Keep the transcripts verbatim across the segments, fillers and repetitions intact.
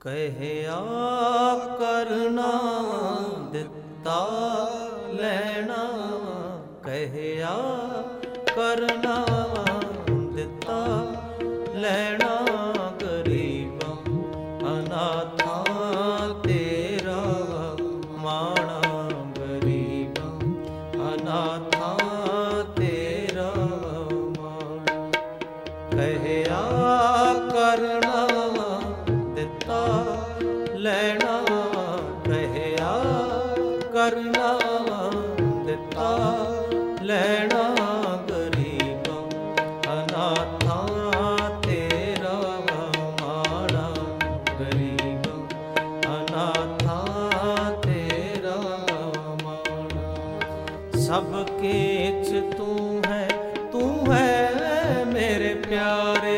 ਕਹਿਆ ਕਰਨਾ ਦਿੱਤਾ ਲੈਣਾ, ਕਹਿਆ ਕਰਨਾ ਦਿੱਤਾ ਲੈਣਾ, ਗਰੀਬਾਂ ਅਨਾਥਾਂ ਤੇਰਾ ਮਾਣਾ, ਗਰੀਬਾਂ ਅਨਾਥਾਂ ਤੇਰਾ ਮਾਣਾ। ਕਹਿਆ ਕਰਨਾ ਦਿੱਤਾ ਲੈਣਾ, ਕਹਿਆ ਕਰਨਾ ਦਿੱਤਾ ਲੈਣਾ, ਗਰੀਬਾਂ ਅਨਾਥਾਂ ਤੇਰਾ ਮਾਣਾ, ਗਰੀਬਾਂ ਅਨਾਥਾਂ ਤੇਰਾ ਮਾਣਾ। ਸਭ ਕੇਚ ਤੂੰ ਹੈ, ਤੂੰ ਹੈ ਮੇਰੇ ਪਿਆਰੇ,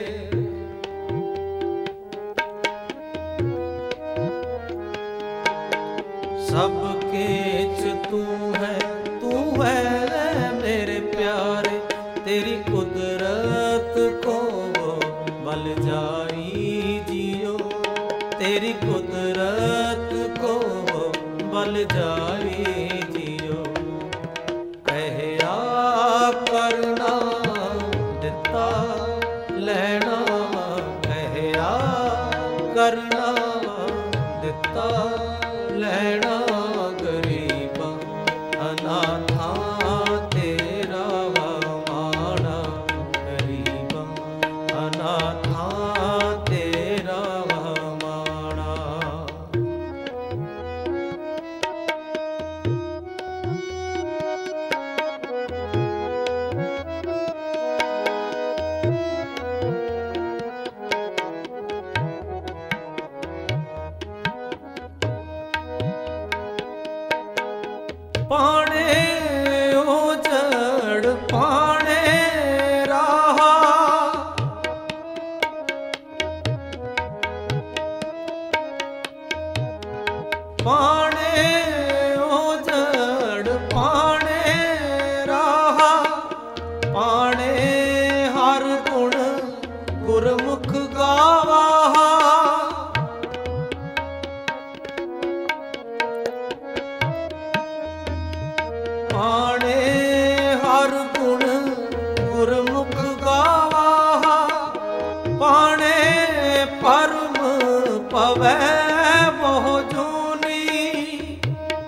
ਸਭ ਕੇਚ ਤੂੰ ਹੈ, ਤੂੰ ਹੈ ਮੇਰੇ ਪਿਆਰੇ, ਤੇਰੀ ਕੁਦਰਤ ਕੋ ਬਲ ਜਾਈ ਜੀਓ, ਤੇਰੀ ਕੁਦਰਤ ਕੋ ਬਲ ਜਾਈ ਜੀਓ। ਕਹਿਆ ਕਰਨਾ ਦਿੱਤਾ ਲੈਣਾ, ਕਹਿਆ ਕਰਨਾ ਦਿੱਤਾ ਲੈਣਾ, ਗਰੀਬਾਂ ਅਨਾਥਾਂ ਤੇਰਾ ਮਾਣਾ, ਗਰੀਬਾਂ ਅਨਾਥਾਂ ਤੇਰਾ ਮਾਣਾ। ਪਾਣੇ ਉਜੜ ਪਾਣੇ ਰਾਹਾ, ਪਾਣੇ ਉਜੜ ਪਾਣੇ ਰਾਹਾ, ਪਾਣੇ ਹਰ ਗੁਣ ਗੁਰਮੁਖ ਗਾਵਾ, ਪਾਣੇ ਹਰ ਗੁਣ ਗੁਰਮੁਖ ਗਾਵਾ, ਪਾਣੇ ਪਰਮ ਪਵੈ ਬਹੁ ਜੂਨੀ,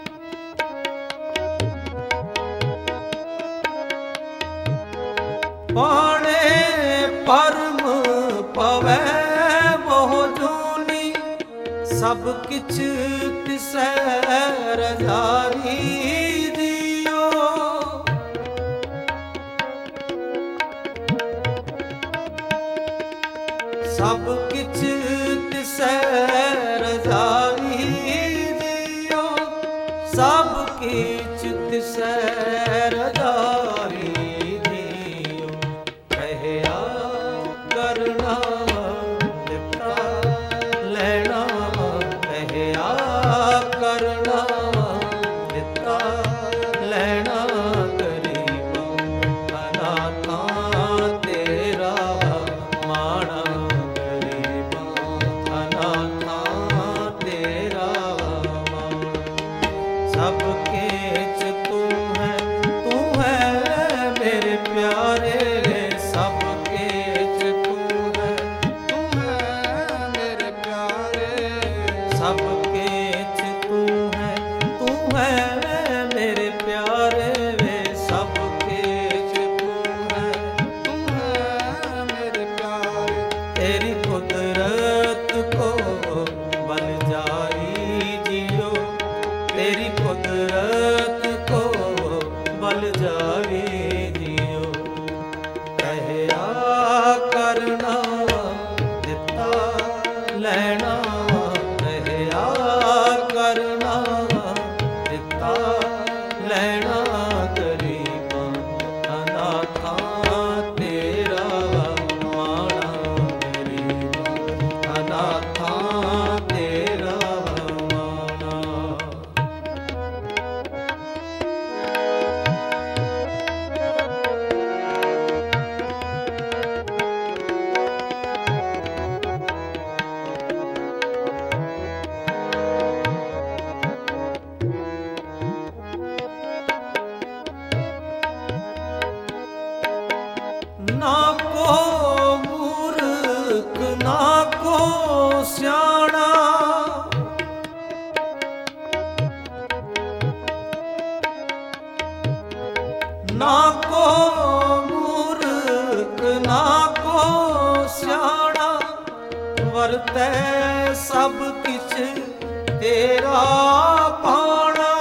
ਪਾਣੇ ਪਰਮ ਪਵੈ ਬਹੁ ਜੂਨੀ, ਸਭ ਕਿਛ ਤਿਸੈ ਰਜਾਈ ਦਿਓ, ਸਭ ਕਿਛ ਤਿਸੈ ਰਜਾਈ ਦਿਓ, ਸਭ ਕਿਛ ਤਿਸੈ ਰਜਾਈ ਦਿਓ। ਕਹਿਆ ਕਰਨਾ ਦਿੱਤਾ ਲੈਣਾ, ਕਹਿਆ ਕਰਨਾ ਦਿੱਤਾ ਲੈਣਾ, ਗਰੀਬਾਂ ਅਨਾਥਾਂ ਤੇਰਾ ਮਾਣਾ, ਗਰੀਬਾਂ ਅਨਾਥਾਂ ਤੇਰਾ ਮਾਣਾ। ਸਭ ਕੇਚ ਤੂੰ ਹੈ, ਤੂੰ ਹੈ ਮੇਰੇ ਪਿਆਰੇ, ਸਭ ਕੇਚ ਤੂੰ ਹੈ, ਤੂੰ ਹੈ ਮੇਰੇ ਪਿਆਰੇ, ਸਭ ਕੇਚ ਤੂੰ ਹੈ, ਤੂੰ ਹੈ ਮੇਰੇ ਪਿਆਰੇ ਵੇ, ਸਭ ਕੇਚ ਤੂੰ ਹੈ, ਤੂੰ ਹੈ ਮੇਰੇ ਪਿਆਰੇ, ਤੇਰੀ ਕੁਦਰਤ ਕੋ ਬਲ ਜਾਈ ਜੀਓ, ਤੇਰੀ ਕੁਦਰਤ ਕੋ ਬਲ ਜਾਈ ਜੀਓ। ਕਹਿਆ ਕਰਨਾ ਦਿੱਤਾ ਲੈਣਾ, ਕਹਿਆ ਕਰਨਾ ਦਿੱਤਾ ਲੈਣਾ, ਗਰੀਬਾਂ ਅਨਾਥਾਂ ਤੇਰਾ ਮਾਣਾ, ਗਰੀਬਾਂ ਅਨਾਥਾਂ ਤੇਰਾ ਮਾਣਾ। ਸਭ ਕਿਛ ਤੇਰਾ ਪਾਣਾ।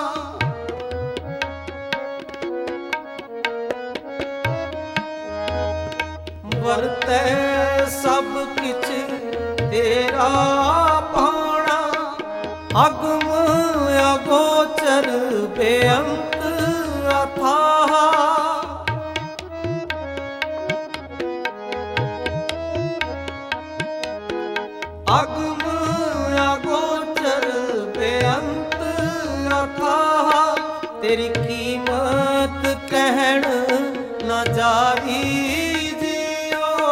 ਵਰਤੈ ਸਭ ਕਿਛ ਤੇਰਾ ਪਾਣਾ। ਅਗਮ ਅਗੋਚਰ ਬੇਅੰਤ ਅਥਾਹ। ਅਗਮ ਅਗੋਚਰ ਬੇਅੰਤ ਅਥਾਹ। ਤੇਰੀ ਕੀਮਤ ਕਹਿਣ ਨਾ ਜਾਵੀ ਜੀਓ।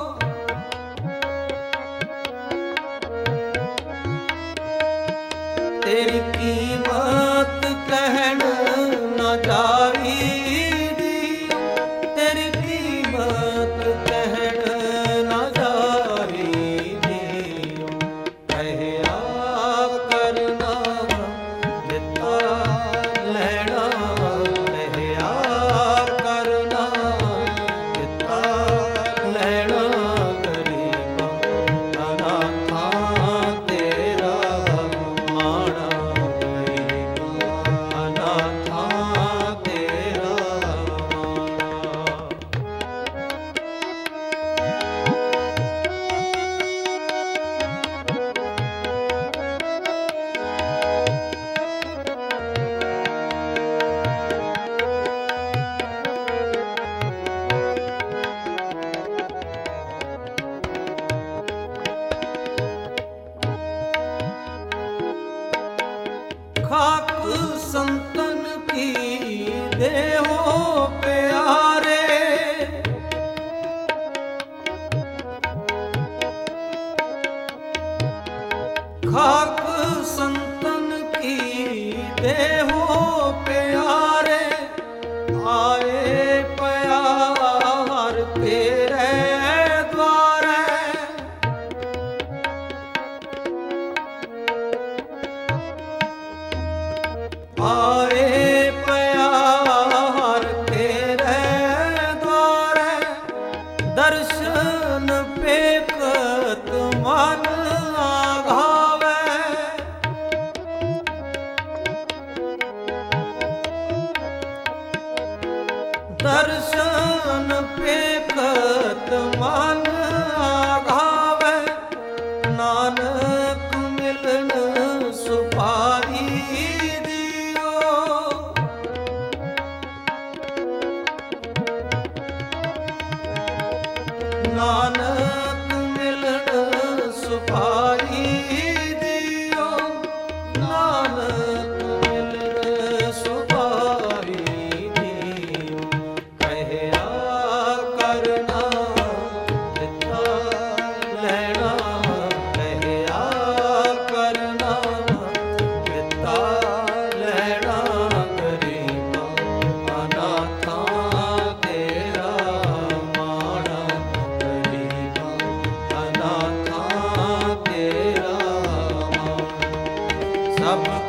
ਤੇਰੀ ਕੀਮਤ ਕਹਿਣ ਨਾ ਜਾਵੀ ਜੀਓ। ਤੇਰੀ ਕੀਮਤ ਕਹਿਣ ਨਾ ਜਾਵੀ ਜੀਓ। ਕਹਿਆ ਕਰਨਾ ਦਿੱਤਾ ਲੈਣਾ। ਕਹਿਆ ਕਰਨਾ ਦਿੱਤਾ ਲੈਣਾ। ਗਰੀਬਾਂ ਅਨਾਥਾਂ ਤੇਰਾ ਮਾਣਾ। ਗਰੀਬਾਂ ਅਨਾਥਾਂ ਤੇਰਾ ਮਾਣਾ। ਖਾਕ ਸੰਤਨ ਕੀ ਦੇਹੋ ਪਿਆਰੇ। ਖਾਕ ਸੰਤਨ ਕੀ ਦੇਹੋ ਪਿਆਰੇ। ਆਏ ਪਿਆਰ ਤੇਰੇ ਦੁਆਰੇ। ਆਏ ਪਿਆਰ ਤੇਰੇ ਦੁਆਰੇ। ਦਰਸ਼ਨ ਪੇਖਤ ਮਨ ਆਘਾਵੇ। ਦਰਸ਼ਨ ਪੇਖਤ ਮਨ ਆਘਾਵੇ। ਨਾਨਕ ਮਿਲਣ ਸੁਭਾਈ ਨਾਨਕ ਮਿਲਣ ਸੁਭਾਈ ਦਿਓ। ਨਾਨਕ ਮਿਲਣ ਸੁਭਾਈ ਦਿਓ। ਕਹਿਆ ਕਰਨਾ ਦਿੱਤਾ ਲੈਣਾ। ਕਹਿਆ ਕਰਨਾ ਦਿੱਤਾ ਲੈਣਾ। ਗਰੀਬਾਂ ਅਨਾਥਾਂ ਤੇਰਾ ਮਾਣਾ। ਅਨਾਥਾਂ ਤੇਰਾ ਮਾਣਾ। ਸਭ